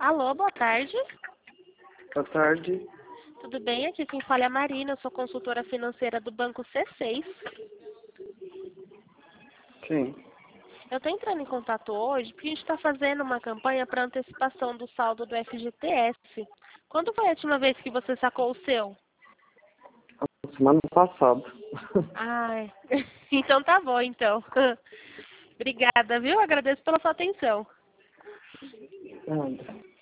Alô, boa tarde. Boa tarde. Tudo bem? Aqui quem fala é a Marina, eu sou consultora financeira do Banco C6. Sim. Eu estou entrando em contato hoje porque a gente está fazendo uma campanha para antecipação do saldo do FGTS. Quando foi a última vez que você sacou o seu? Semana passada. Ai, então tá bom, então. Obrigada, viu? Agradeço pela sua atenção. Nada.